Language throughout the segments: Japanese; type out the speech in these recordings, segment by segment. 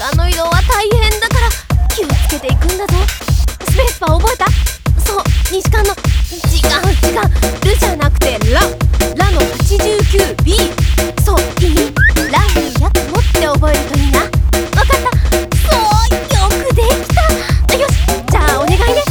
間の移動は大変だから気をつけていくんだぞ。スペースバー覚えた？そう、2時間の違うルじゃなくてラの 89B。 そう、いい？ラにやく持って覚えるといいな。わかった。そう、よくできた。よし、じゃあお願いね。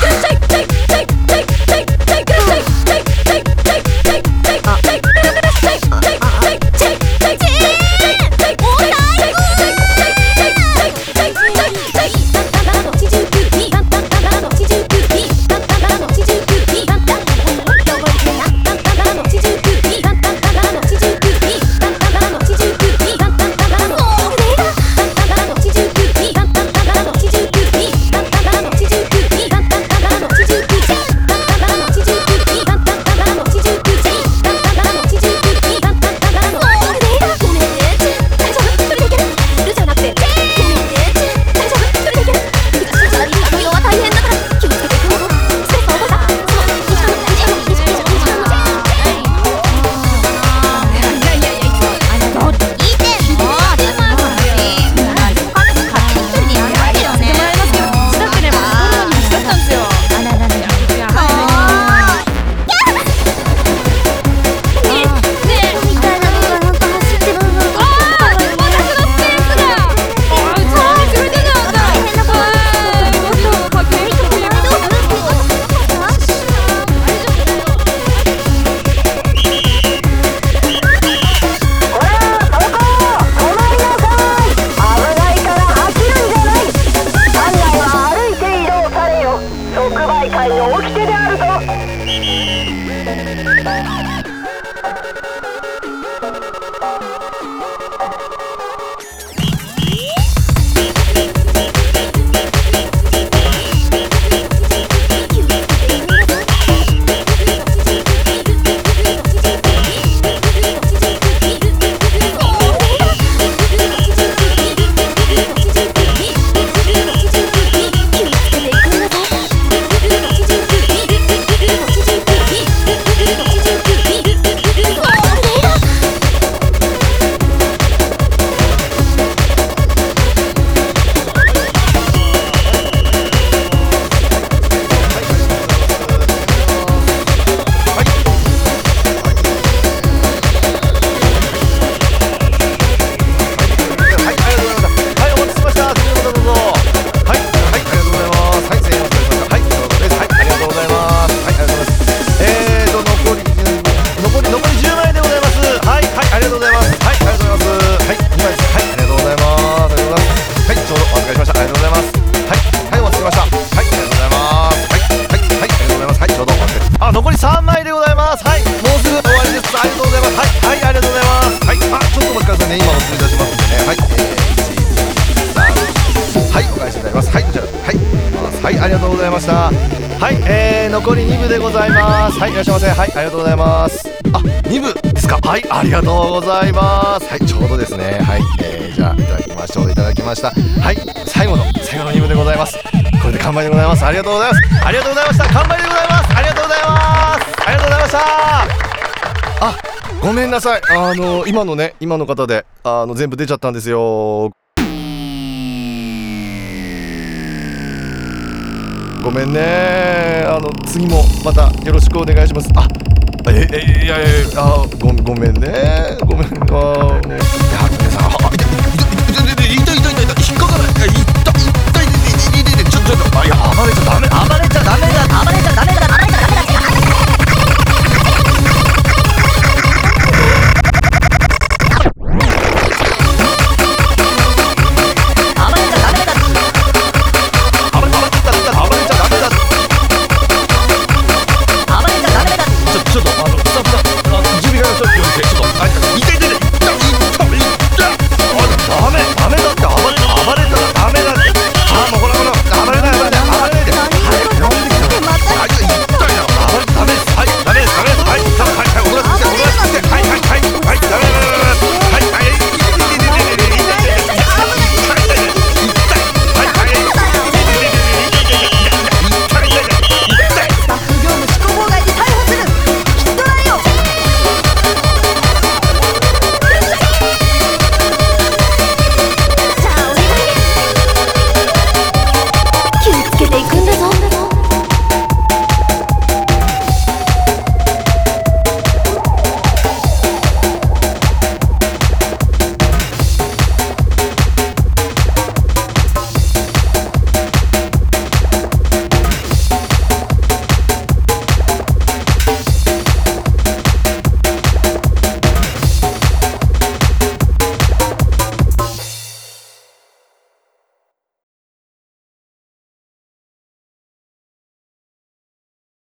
残り3枚でございます。はい、もうすぐ終わりです。ありがとうございます。はい、ありがとうございます。はい、ちょっとお待ちくださいね。今お釣り出しますんでね。はい、1、2、3、はい、お返しになります。はい、こちら、はい、はい、ありがとうございました。はい、残り2部でございます。はい、いらっしゃいませ。はい、ありがとうございます。あ、2部ですか。はい、ありがとうございます。はい、ちょうどですね。はい、じゃあいただきましょう。いただきました。はい、最後の2部でございます。これで完売でございます。ありがとうございます。ありがとうございました。完売でございます。ありがとうございます。ありがとうございました。あ、ごめんなさい。今の方で全部出ちゃったんですよ。ごめんね。次もまたよろしくお願いします。あ、いやごめんね。ごめん。皆さん、痛い引っかからない。痛いちょっと、いや暴れちゃダメだ。